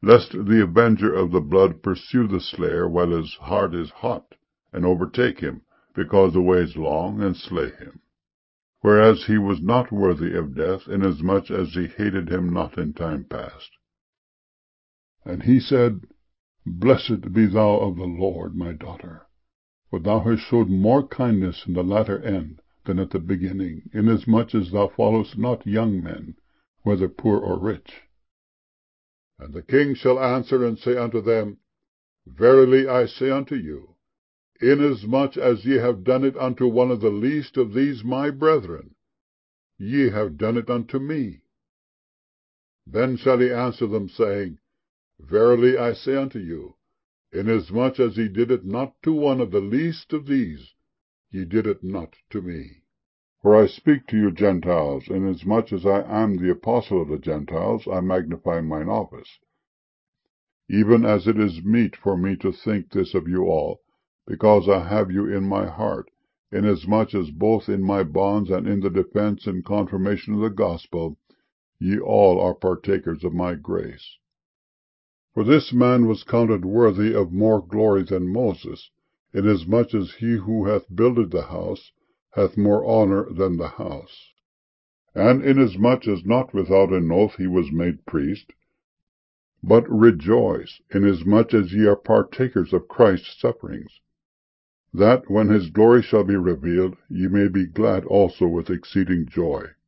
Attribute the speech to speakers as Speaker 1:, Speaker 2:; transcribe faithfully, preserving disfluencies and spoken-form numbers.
Speaker 1: lest the avenger of the blood pursue the slayer while his heart is hot, and overtake him, because the way is long, and slay him. Whereas he was not worthy of death, inasmuch as he hated him not in time past. And he said, Blessed be thou of the Lord, my daughter, for thou hast showed more kindness in the latter end than at the beginning, inasmuch as thou followest not young men, whether poor or rich. And the king shall answer and say unto them, Verily I say unto you, inasmuch as ye have done it unto one of the least of these my brethren, ye have done it unto me. Then shall he answer them, saying, Verily I say unto you, inasmuch as ye did it not to one of the least of these, ye did it not to me. For I speak to you Gentiles, inasmuch as I am the apostle of the Gentiles, I magnify mine office, even as it is meet for me to think this of you all, because I have you in my heart, inasmuch as both in my bonds and in the defense and confirmation of the gospel ye all are partakers of my grace. For this man was counted worthy of more glory than Moses, inasmuch as he who hath builded the house hath more honour than the house. And inasmuch as not without an oath he was made priest, but rejoice, inasmuch as ye are partakers of Christ's sufferings, that, when his glory shall be revealed, ye may be glad also with exceeding joy.